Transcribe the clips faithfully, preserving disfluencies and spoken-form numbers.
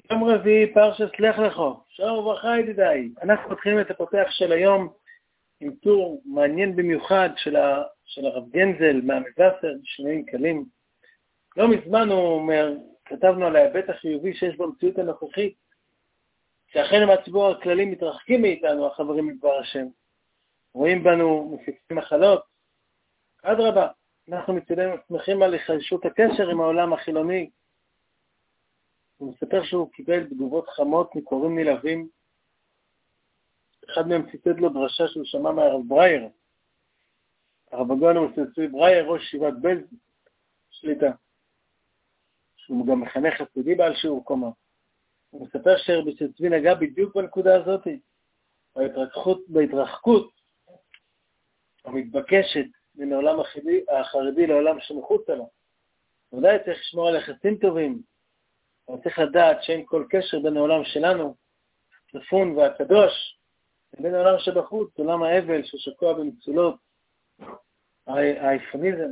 יום רביעי, פרשת לך לך. שלום וברכה ידידיי. אנחנו מתחילים את הפותח של היום עם טור מעניין במיוחד של, ה... של הרב גנזל מהמבשר, שינויים קלים. לא מזמן הוא אומר, כתבנו על ההיבט החיובי שיש במציאות הנוכחית, שאכן מהציבור הכללי מתרחקים מאיתנו, החברים מדבר השם. רואים בנו מפיצים מחלות. אדרבה, אנחנו מצדנו שמחים על היחלשות הקשר עם העולם החילוני. הוא מספר שהוא קיבל תגובות חמות מקוראים נלהבים. אחד מהם ציטט לו דרשה שהוא שמע מהרב ברייר. הרב הגאון הוא סנסוי ברייר, ראש ישיבת בלז שליטה. שהוא גם מחנך חסידי בעל שיעור קומה. הוא מספר שרבי צבי נגע בדיוק בנקודה הזאת. בהתרחקות, בהתרחקות המתבקשת בין העולם החרדי, החרדי לעולם שמחוץ לו. ודאי צריך לשמור על יחסים טובים. אבל צריך לדעת שאין כל קשר בין העולם שלנו, צפון והקדוש, לבין העולם שבחוץ, עולם האבל ששקוע במצולות, האיפניזם.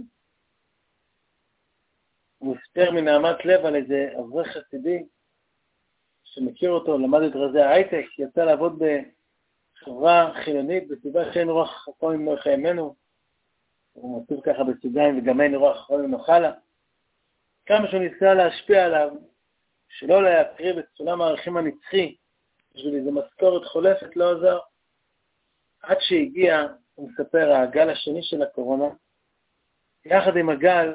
הוא מספר מנעמת לב על איזה אברך חסידי, שמכיר אותו, למד את רזי ההייטק, יצא לעבוד בחברה חילונית, בסביבה שאין רוח חכמים נוח ימינו, הוא מוסיף ככה בסוגריים, וגם אין רוח חכמים נוחה לה. כמה שהוא ניסה להשפיע עליו, שלא להקריב את סולם הערכים הנצחי, בשביל איזו משכורת חולפת לא עזר. עד שהגיע, הוא מספר, הגל השני של הקורונה, יחד עם הגל,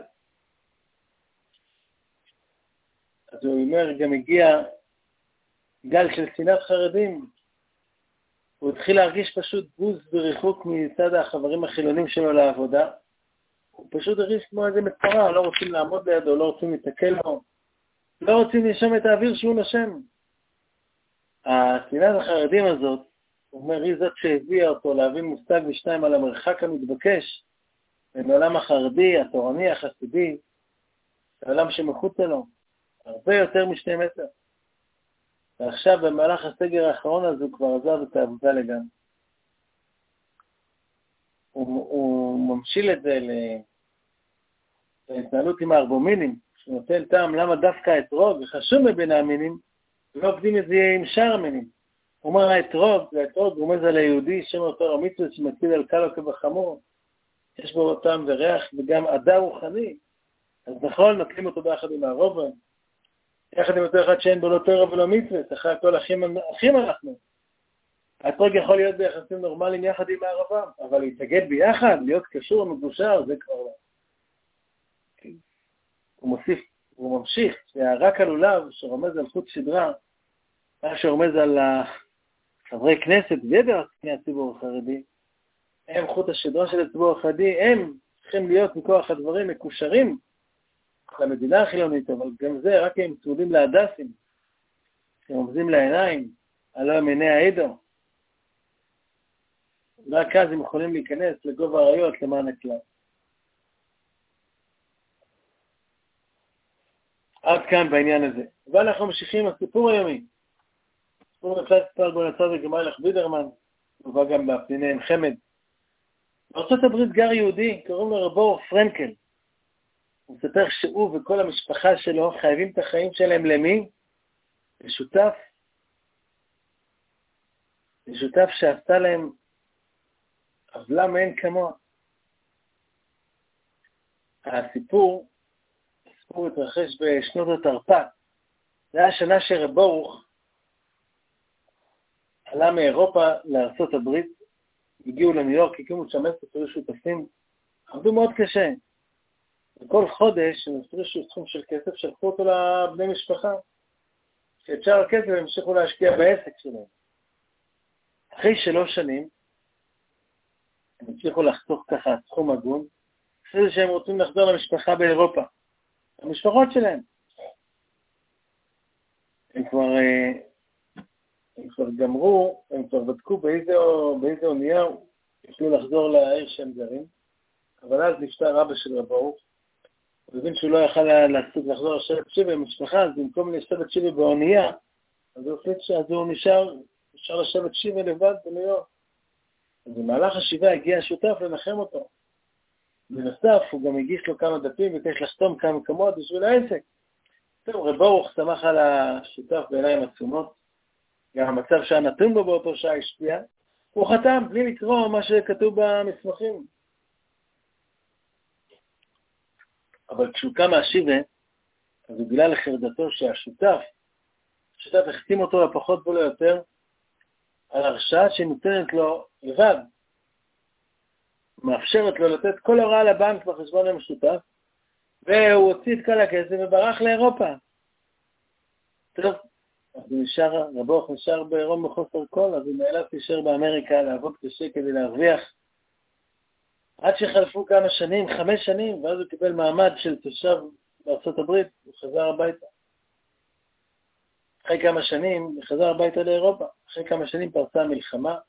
אז הוא אומר, גם הגיע גל של שנאת חרדים. הוא התחיל להרגיש פשוט בוז וריחוק מצד החברים החילונים שלו לעבודה. הוא פשוט הרגיש כמו איזה מצרה, לא רוצים לעמוד לידו, לא רוצים להתקל לו. לא רוצים לנשום את האוויר שהוא נושם. השנאת החרדים הזאת, הוא אומר, היא זאת שהביאה אותו להבין מושג ושתיים על המרחק המתבקש בין העולם החרדי, התורני, החסידי, העולם שמחוץ לו, הרבה יותר משני מטר. ועכשיו במהלך הסגר האחרון הזה הוא כבר עזב את העבודה לגמרי. הוא, הוא ממשיל את זה להתנהלות עם הארבומינים, שנותן טעם למה דווקא האתרוג וחשוב מבין המינים, ולא עובדים את זה עם שאר המינים. הוא אומר האתרוג, והאתרוג רומז על היהודי, שם אותו המצווה שמקפיד על קל וכבחמור, יש בו טעם וריח וגם עדה רוחני, אז נכון, נקלים אותו ביחד עם הרובע, יחד עם אותו אחד שאין בו לא תורה ולא מצווה, אחרי הכל אחים, אחים אנחנו. האתרוג יכול להיות ביחסים נורמליים יחד עם הערבה, אבל להתאגד ביחד, להיות קשור ומגושר, זה כבר לא. הוא מוסיף, הוא ממשיך, שהרק הלולב שרומז על חוט שדרה, מה שרומז על חברי כנסת ויתר הציבור החרדי, הם חוט השדרה של הציבור החרדי, הם צריכים להיות מכוח הדברים מקושרים למדינה החילונית, אבל גם זה רק הם צמודים להדסים, שרומזים לעיניים, הלא הם עיני העדו. רק אז הם יכולים להיכנס לגובה האריות למען הכלל. עד כאן בעניין הזה. ואנחנו ממשיכים הסיפור היומי. סיפור נפלט ספר בו נצא וגמר לך בידרמן, ובא גם בפניני עם חמד. בארצות הברית גר יהודי, קוראים לו רבו פרנקל. הוא מספר שהוא וכל המשפחה שלו חייבים את החיים שלהם למי? לשותף. לשותף שעשתה להם עוולה מאין כמוה. הסיפור, הסיפור התרחש בשנות התרפ"א. זה היה השנה שרב ברוך עלה מאירופה לארצות הברית, הגיעו לניו יורק, הקימו שם עשרה שותפים, עבדו מאוד קשה. וכל חודש הם הפרישו סכום של כסף, שלחו אותו לבני משפחה, שאת שאר הכסף הם המשיכו להשקיע בעסק שלהם. אחרי שלוש שנים, הם המשיכו לחתוך ככה סכום הגון, אחרי זה שהם רוצים לחזור למשפחה באירופה. המשפחות שלהם. הם כבר, הם כבר גמרו, הם כבר בדקו באיזה, באיזה אונייה יוכלו לחזור לעיר שהם גרים, אבל אז נפטר אבא של רב ברוך, הוא הבין שהוא לא יכל להספיק לחזור לשבת שיבה עם משפחה, אז במקום לשבת שיבה באונייה, אז הוא החליט שאז הוא נשאר, נשאר לשבת שיבה לבד בניו יורק. אז במהלך השיבה הגיע השותף לנחם אותו. בנוסף, הוא גם הגיש לו כמה דפים, וכך לחתום כמה מקומות בשביל העסק. טוב, רב ברוך שמח על השותף בעיניים עצומות, גם המצב שהנתון בו באותו שעה השפיע, הוא חתם בלי לקרוא מה שכתוב במסמכים. אבל כשהוא קם מהשיבה, אז הוא גילה לחרדתו שהשותף, השותף החתים אותו לפחות ולא יותר, על הרשאה שנותנת לו לבד, מאפשרת לו לתת כל הוראה לבנק בחשבון המשותף, והוא הוציא את כל הכסף וברח לאירופה. טוב, אז הוא נשאר, רבוך נשאר בעירום בחוסר כל, אז הוא נאלץ להישאר באמריקה, לעבוד קשה כדי להרוויח. עד שחלפו כמה שנים, חמש שנים, ואז הוא קיבל מעמד של תושב בארצות הברית, הוא חזר הביתה. אחרי כמה שנים, הוא חזר הביתה לאירופה. אחרי כמה שנים פרצה המלחמה.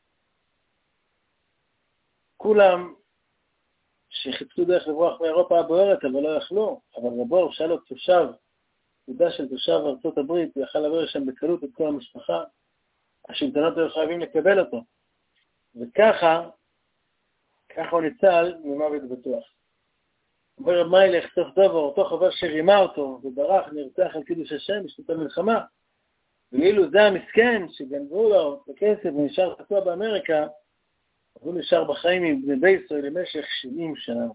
כולם שחיפשו דרך לברוח מאירופה הבוערת, אבל לא יכלו. אבל רבור שאל לו תושב, תעודה של תושב ארצות הברית, הוא יכל לעבור שם בקלות את כל המשפחה. השלטונות היו חייבים לקבל אותו. וככה, ככה הוא ניצל ממוות בטוח. אומר רב מיילך, סוף דובר, אותו חבר שרימה אותו וברח, נרצח על קידוש השם בשנות המלחמה. ואילו זה המסכן שגנבו לו בכסף ונשאר תקוע באמריקה, הוא נשאר בחיים עם בני בית ישראל למשך שבעים שנה.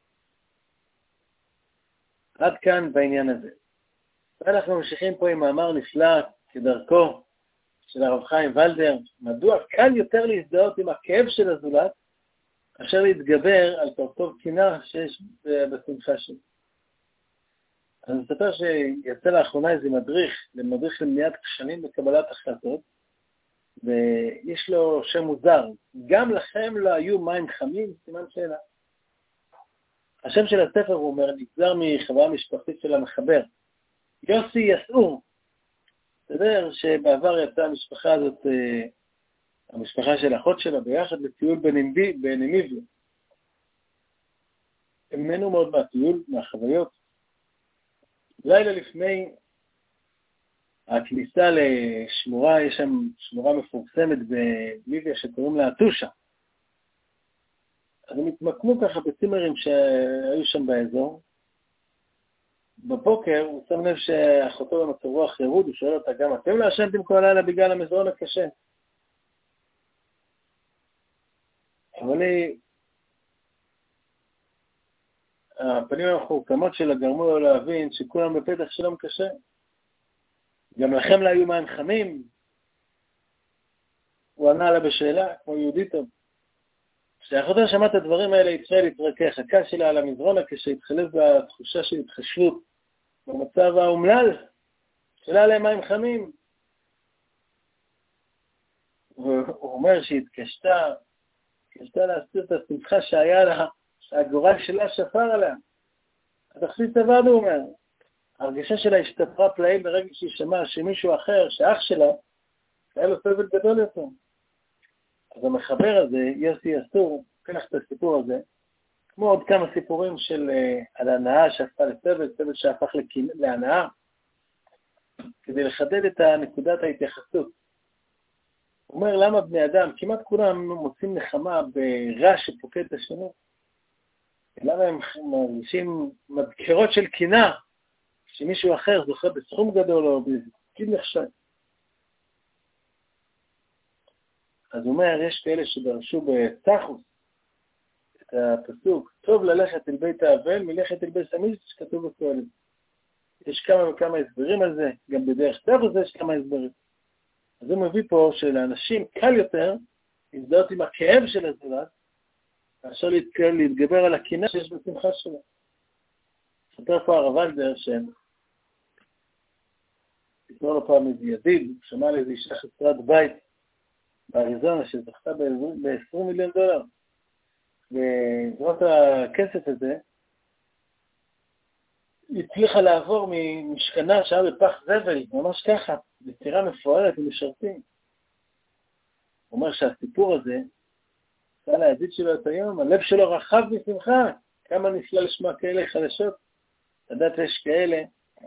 עד כאן בעניין הזה. ואנחנו ממשיכים פה עם מאמר נפלא כדרכו של הרב חיים ולדר, מדוע קל יותר להזדהות עם הכאב של הזולת, אשר להתגבר על טוב קינה שיש בשמחה שלו. אז אני מספר שיצא לאחרונה איזה מדריך, למדריך למניעת כשלים בקבלת החלטות, ויש לו שם מוזר, גם לכם לא היו מים חמים, סימן שאלה. השם של הספר, הוא אומר, נגזר מחברה משפחתית של המחבר. יוסי יסעור. אתה יודע שבעבר יצאה המשפחה הזאת, המשפחה של אחות שלה, ביחד לטיול בנמיביה. הם נהנו מאוד מהטיול, מהחוויות. לילה לפני הכניסה לשמורה, יש שם שמורה מפורסמת בנמיביה שקוראים לה טושה. אז הם התמקמו ככה בצימרים שהיו שם באזור. בבוקר הוא שם לב שאחותו במצב רוח ירוד, הוא שואל אותה גם, אתם לא ישנתם כל הלילה בגלל המזרון הקשה? אבל היא, הפנים המחורקמות שלה גרמו לו להבין שכולם בפתח שלום קשה. גם לכם לא היו מים חמים? הוא ענה לה בשאלה, כמו יהודי טוב. כשאחותה שמעת את הדברים האלה, התחילה להתרכך. הכעס שלה על המזרון הקשה התחלף בתחושה של התחשבות במצב האומלל, שאלה עליהם מים חמים. והוא אומר שהיא התקשתה, התקשתה להסתיר את השמחה שהיה לה, שהגורל שלה שפר עליה. התחסית עבד, הוא אומר. ההרגשה שלה השתפרה פלאים ברגע שהיא שמעה שמישהו אחר, שאח שלה, היה לו סבל גדול יותר. אז המחבר הזה, יוסי יסעור, קח את הסיפור הזה, כמו עוד כמה סיפורים של uh, על הנאה שהפכה לסבל, סבל שהפך להנאה, כדי לחדד את נקודת ההתייחסות. הוא אומר, למה בני אדם, כמעט כולם מוצאים נחמה ברע שפוקד את השני? למה הם מרגישים מדקרות של קינה, שמישהו אחר זוכה בסכום גדול או בתפקיד נחשב? אז הוא אומר, יש כאלה שדרשו בתחוס את הפסוק, טוב ללכת אל בית האבל, מלכת אל בית המקדש, שכתוב בקהלת. יש כמה וכמה הסברים על זה, גם בדרך תחוס יש כמה הסברים. אז הוא מביא פה שלאנשים קל יותר להזדהות עם הכאב של הזולת, כאשר להתגבר על הקינה שיש בשמחה שלו. ספר פה הרב ולדר שם, תקרא לו פעם איזה ידיד, שמע לאיזו אישה חסרת בית, באריזונה, שזכתה ב-עשרים מיליון דולר. ובזאת הכסף הזה, היא הצליחה לעבור ממשכנה שהיה בפח זבל, ממש ככה, בצירה מפוארת עם משרתים. הוא אומר שהסיפור הזה, עשה לידיד שלו את היום, הלב שלו רחב משמחה, כמה נפלא לשמוע כאלה חדשות. לדעת יש כאלה,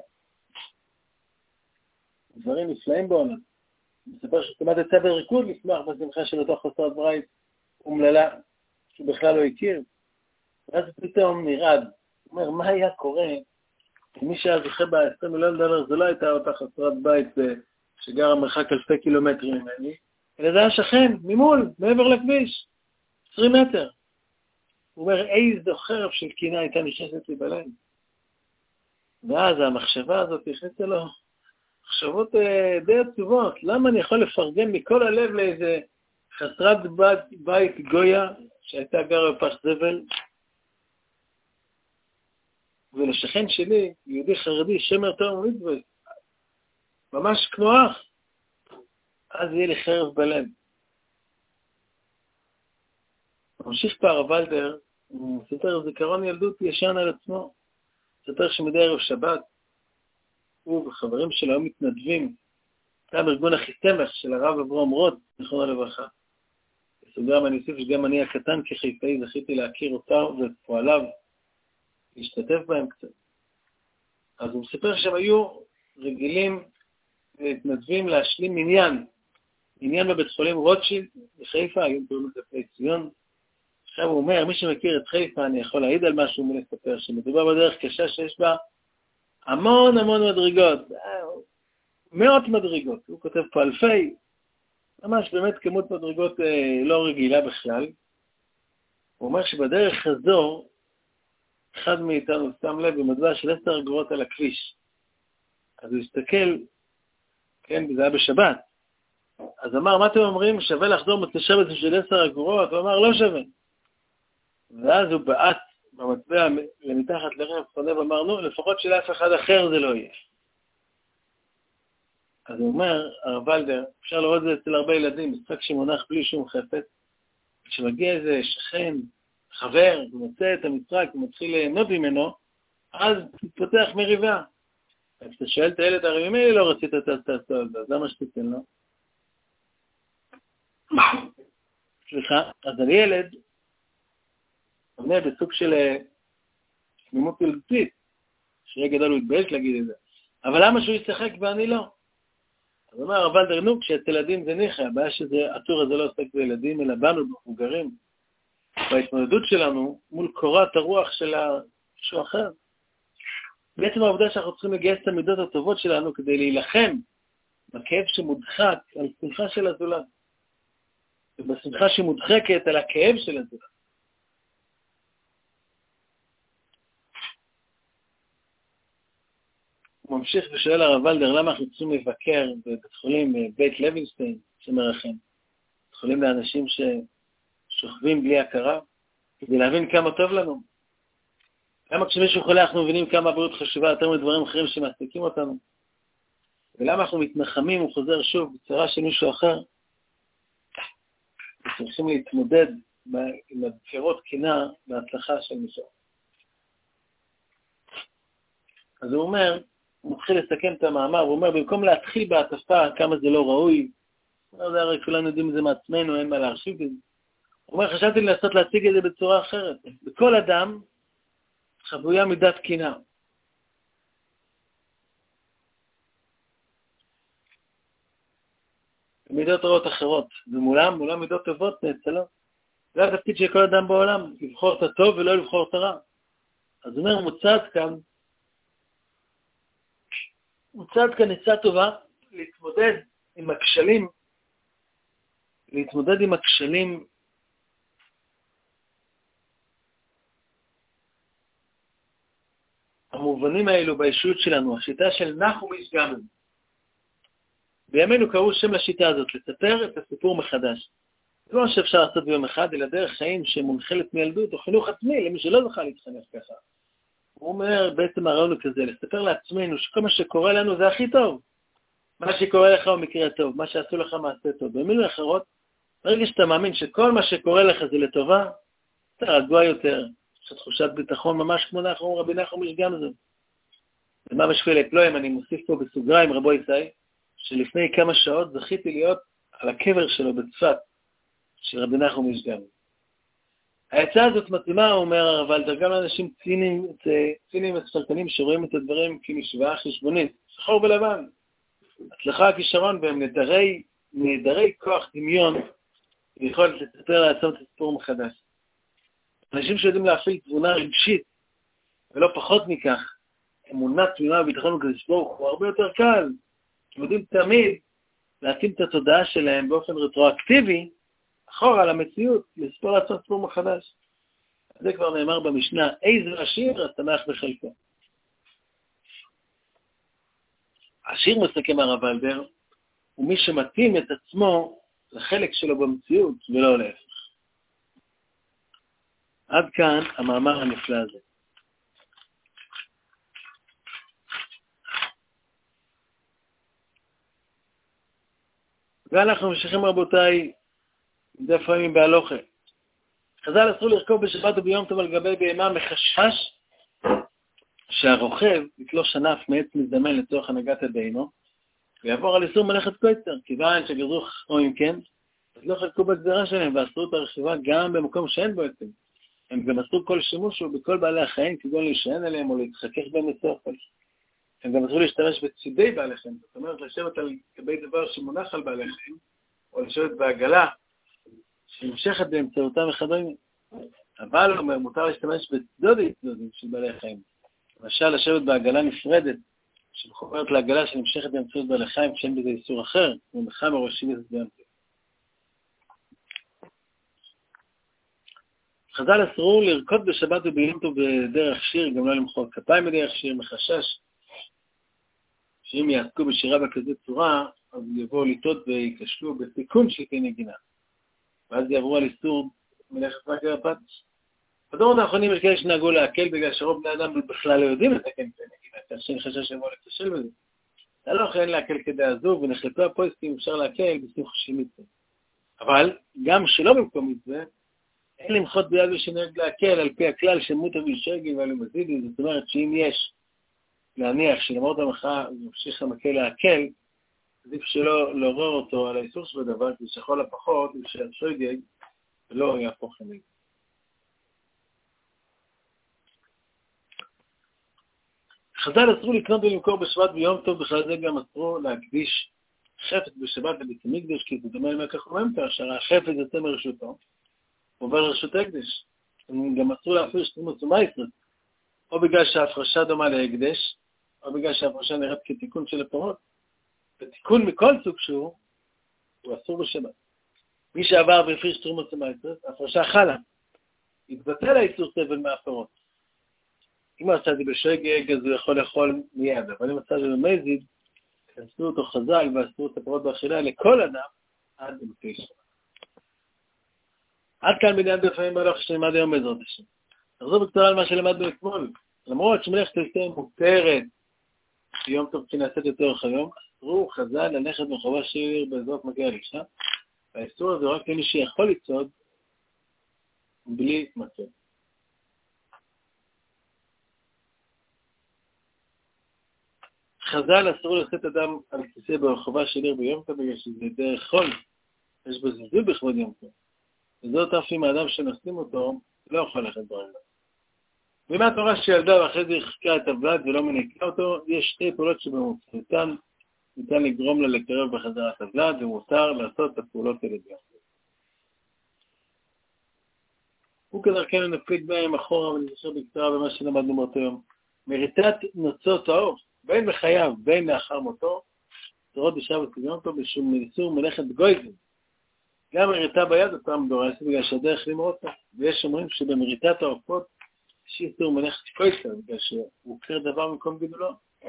דברים נפלאים בעולם. מספר שכמעט יצא בריקוד לשמח בשמחה של אותו חסרת ברית אומללה, שהוא בכלל לא הכיר. ואז פתאום נרעד. הוא אומר, מה היה קורה מי שהיה זוכה ב-עשרים מיליון דולר, זה לא הייתה אותה חסרת בית שגרה מרחק אלפי קילומטרים ממני, אלא זה היה שכן, ממול, מעבר לכביש, עשרים מטר. הוא אומר, איזו חרב של קינה הייתה נכנסת לי בלב. ואז המחשבה הזאת הכניסה לו מחשבות די עצובות. למה אני יכול לפרגן מכל הלב לאיזה חסרת בית גויה שהייתה גרה בפח זבל? ולשכן שלי, יהודי חרדי, שמר תורה ומצוות, ממש כמו אח, אז יהיה לי חרב בלב. ממשיך פה הרב ולדר, הוא מספר זיכרון ילדות ישן על עצמו. מספר שמדי ערב שבת, הוא וחברים שלו היו מתנדבים, גם ארגון החיתמך של הרב אברהם רוט, זכרונו לברכה. בסוגריים אני אוסיף שגם אני הקטן כחיפאי זכיתי להכיר אותו ואת פועליו, להשתתף בהם קצת. אז הוא מספר שהם היו רגילים ומתנדבים להשלים מניין, מניין בבית חולים רוטשילד בחיפה, היום קוראים לזה פני ציון. עכשיו הוא אומר, מי שמכיר את חיפה, אני יכול להעיד על משהו מלספר, שמדובר בדרך קשה שיש בה המון המון מדרגות, מאות מדרגות, הוא כותב פה אלפי, ממש באמת כמות מדרגות אה, לא רגילה בכלל. הוא אומר שבדרך הזו, אחד מאיתנו שם לב במטבע של עשר אגורות על הכביש. אז הוא הסתכל, כן, זה היה בשבת. אז אמר, מה אתם אומרים? שווה לחזור מתשבת של עשר אגורות? הוא אמר, לא שווה. ואז הוא בעט במטבע למתחת לרב חונה ואמר, נו, לפחות שלאף אחד אחר זה לא יהיה. אז הוא אומר, הרב ולדר, אפשר לראות את זה אצל הרבה ילדים, משחק שמונח בלי שום חפץ, כשמגיע איזה שכן, חבר, ומוצא את המשחק ומתחיל ליהנות ממנו, אז תתפתח מריבה. אז אתה שואל את הילד, הרי ממילא לא רצית את הסטטות, אז למה שתיתן לו? סליחה, אז הילד עונה בסוג של תמימות ילדותית, שיהיה גדול הוא יתבייש להגיד את זה. אבל למה שהוא ישחק ואני לא? אז אומר הרב ולדר, נו, כשאצל ילדים זה ניחא, הבעיה שזה, הטור הזה לא עוסק בילדים, אלא בנו, במבוגרים. בהתמודדות שלנו מול קורת הרוח של משהו אחר. בעצם העובדה שאנחנו צריכים לגייס את המידות הטובות שלנו כדי להילחם בכאב שמודחק על שמחה של הזולת. ובשמחה שמודחקת על הכאב של הזולת. הוא ממשיך ושואל הרב ולדר, למה אנחנו צריכים לבקר בבית חולים בית לוינסטיין שמרחם? בית חולים לאנשים ששוכבים בלי הכרה, כדי להבין כמה טוב לנו. למה כשמישהו חולה אנחנו מבינים כמה הבריאות חשובה יותר מדברים אחרים שמעסיקים אותנו? ולמה אנחנו מתנחמים וחוזר שוב בצורה של מישהו אחר? וצריכים להתמודד עם הבחירות קינה בהצלחה של מישהו. אז הוא אומר, הוא מתחיל לסכם את המאמר, הוא אומר, במקום להתחיל בהטפה כמה זה לא ראוי, הוא אומר, הרי כולנו יודעים את זה מעצמנו, אין מה להרחיב את זה. הוא אומר, חשבתי לנסות להציג את זה בצורה אחרת. בכל אדם חבויה מידת קינה. מידות רעות אחרות, ומולם, מולם מידות טובות נאצלות. זה התפקיד של כל אדם בעולם, לבחור את הטוב ולא לבחור את הרע. אז הוא אומר, מוצד כאן, מוצד כאן עצה טובה להתמודד עם הכשלים, להתמודד עם הכשלים המובנים האלו באישיות שלנו, השיטה של נחום איש גמל. בימינו קראו שם לשיטה הזאת, לספר את הסיפור מחדש. זה לא שאפשר לעשות ביום אחד, אלא דרך חיים שמונחלת מילדות, או חינוך עצמי, למי שלא זכה להתחנך ככה. הוא אומר, בעצם הרעיון הוא כזה, לספר לעצמנו שכל מה שקורה לנו זה הכי טוב. מה שקורה לך הוא מקרה טוב, מה שעשו לך מעשה טוב. במילים אחרות, ברגע שאתה מאמין שכל מה שקורה לך זה לטובה, אתה רגוע יותר, יש תחושת ביטחון ממש כמו נחום, רבי נחום איש גמזו. ומה בשביל הפלואים, אני מוסיף פה בסוגריים, רבו ישי, שלפני כמה שעות זכיתי להיות על הקבר שלו בצפת, של רבי נחום איש גמזו. ההצעה הזאת מתאימה, הוא אומר הרב ולדר, גם לאנשים ציניים, ציניים וספלטנים שרואים את הדברים כמשוואה חשבונית, שחור ולבן. הצלחה הכישרון והם נדרי, נדרי כוח דמיון, ויכולת לספר לעצום את הסיפור מחדש. אנשים שיודעים להפעיל תבונה רגשית, ולא פחות מכך, אמונה תמימה וביטחון בקדוש ברוך הוא הרבה יותר קל. הם יודעים תמיד להתאים את התודעה שלהם באופן רטרואקטיבי, אחורה למציאות, לספור לעצמם סיפור מחדש. זה כבר נאמר במשנה, איזה עשיר התנ"ך בחלקו. עשיר, מסכם הרב אלבר, הוא מי שמתאים את עצמו לחלק שלו במציאות ולא להפך. עד כאן המאמר הנפלא הזה. ואנחנו ממשיכים רבותיי, דף ימים בהלוכה. חז"ל אסור לרכוב בשבת וביום טוב על גבי בהמה מחשש שהרוכב יתלוש ענף מעץ מזדמן לצורך הנהגת הבהמה, ויעבור על איסור מלאכת קוצר, כיוון שגזרו חכמים כן, אז לא חלקו בגזרה שלהם, ואסרו את הרכיבה גם במקום שאין בו עצם. הם גם אסרו כל שימוש בכל בעלי החיים, כגון להישען עליהם או להתחכך בהם לצורך. הם גם אסרו להשתמש בצידי בעלי חיים, זאת אומרת לשבת על גבי דבר שמונח על בעלי חיים, או לשבת בעגלה שנמשכת באמצעותם וכדומה. אבל אומר, מותר להשתמש בצדודי צדודים של בעלי חיים. למשל, לשבת בעגלה נפרדת, שמחוברת לעגלה שנמשכת באמצעות בעלי חיים, כשאין בזה איסור אחר, כמו מחם הראשי וזה באמצע. חז"ל אסרו לרקוד בשבת וביום טוב בדרך שיר, גם לא למחוא כפיים בדרך שיר, מחשש שאם יעסקו בשירה בכזאת צורה, אז יבואו לטעות ויקשלו בתיקון שלטי נגינה. ואז יעברו על איסור מלאכת רק הרפת. בדורות האחרונים יש כאלה שנהגו להקל, בגלל שרוב בני אדם בכלל לא יודעים לתקן את הנגינה, כך שאני חשש שיבואו לקשל בזה. זה לא יכול להקל כדי עזוב, ונחלטו הפוסטים אפשר להקל בסביב חשים מצווה. אבל גם שלא במקום מצווה, אין למחות ביד ושנהג להקל על פי הכלל של מותר ושגי ועלו מזידי. זאת אומרת שאם יש להניח שלמרות המחאה ימשיך המקל להקל, עדיף שלא לעורר אותו על האיסור של הדבר, כי שכל הפחות הוא שהשוגג ולא יהפוך לנגד. חז"ל אסרו לקנות ולמכור בשבת ביום טוב, בכלל זה גם אסרו להקדיש חפץ בשבת לבית המקדש, כי זה דומה למה כך אומרים, כאשר החפץ יוצא מרשותו, עובר לרשות הקדש. הם גם אסרו להפריש תרומות ומעשרות, או בגלל שההפרשה דומה להקדש, או בגלל שההפרשה נראית כתיקון של הפירות. ותיקון מכל סוג שהוא, הוא אסור בשבת. מי שעבר והפריש תרומות ומעשרות, ההפרשה חלה. יתבטל האיסור סבל מהפירות. אם הוא עשה את זה בשגג, אז הוא יכול לאכול מיד, אבל אם עשה את זה במזיד, אסרו אותו חז"ל ואסרו את הפירות באכילה לכל אדם עד למתי שבת. עד כאן בעניין בפעמים בהלוך שנלמד היום בעזרת השם. נחזור בקצרה על מה שלמדנו אתמול. למרות שמלאכת אסתר מותרת ביום טוב שנעשית לצורך היום, אסרו חז"ל ללכת מחובה שיר בעזרת מגיע לאישה, והאיסור הזה רק למי שיכול לצעוד בלי מצב. חז"ל אסרו לשאת אדם על כיסא ברחובה של עיר ביום טוב, בגלל שזה דרך חול, יש בו זלזול בכבוד יום טוב. וזאת אף אם האדם שנושאים אותו לא יכול ללכת ברגל. בימי התורה שילדה ואחרי זה יחקה את הבלד ולא מניקה אותו, יש שתי פעולות שבמוצאותן ניתן לגרום לה לקרב בחזרת הבלד, ומותר לעשות את הפעולות האלה ביום. הוא כדרכנו נפליג בהם אחורה ונשאר בקצרה במה שלמדנו באותו יום. מריטת נוצות האור, בין בחייו, בין לאחר מותו, תורות בשבת וביום טוב בשום איסור מלאכת גויזים. גם מריטה ביד אותם דורסת בגלל שהדרך למרות לה. ויש אומרים שבמריטת העופות יש איסור מלאכת קויסר, בגלל שהוא עוקר דבר במקום גידולו.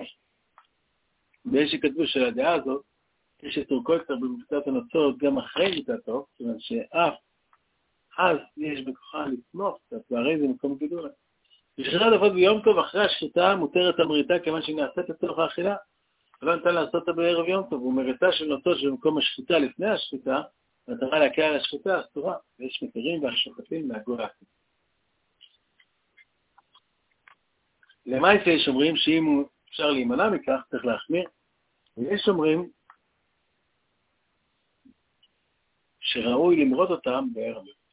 ויש שכתבו של הדעה הזאת, יש איסור קויסר במריטת הנוצות גם אחרי מריטת העוף, כיוון שאף אז יש בכוחה לצמוח קצת, והרי זה מקום גידולה. בשחיטת עופות ביום טוב אחרי השחיטה מותרת המריטה כיוון שהיא נעשית לצורך האכילה, ולא ניתן לעשות אותה בערב יום טוב, ומריטה של נוצות שבמקום השחיטה לפני השחיטה, נתרה להקל על השחיטה אסורה, ויש מתירים והשוחטים להגור להכין. למעשה יש אומרים שאם אפשר להימנע מכך, צריך להחמיר, ויש אומרים שראוי למרות אותם בערב יום.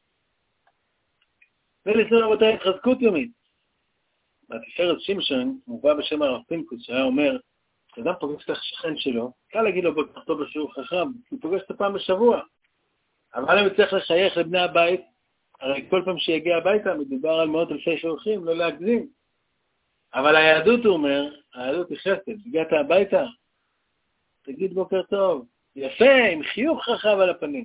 ולסדר רבותיי התחזקות יומית. בתפארת שמשון מובא בשם הרב פינקוס שהיה אומר, כשאדם פוגש את השכן שלו, קל להגיד לו בוקר טוב בשיעור חכם, כי הוא פוגש את הפעם בשבוע. אבל אם צריך לחייך לבני הבית, הרי כל פעם שיגיע הביתה מדובר על מאות אלפי שאורחים, לא להגזים. אבל היהדות, הוא אומר, היהדות היא חסד. הגעת הביתה, תגיד בוקר טוב. יפה, עם חיוך רחב על הפנים.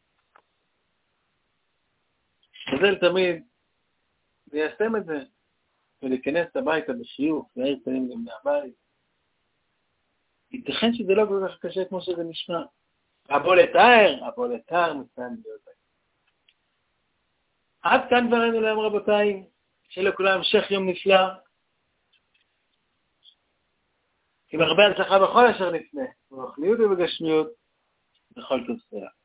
חז"ל תמיד ליישם את זה, ולהיכנס הביתה בחיוך, להאיר פנים גם מהבית. ייתכן שזה לא כל כך קשה כמו שזה נשמע. אבוא לתאר, אבוא לתאר, מצוין להיות. עד כאן דברנו להם רבותיי, שלכולם המשך יום נפלא, עם הרבה הצלחה בכל אשר נפנה, ברוחניות ובגשמיות, בכל טוב סלע.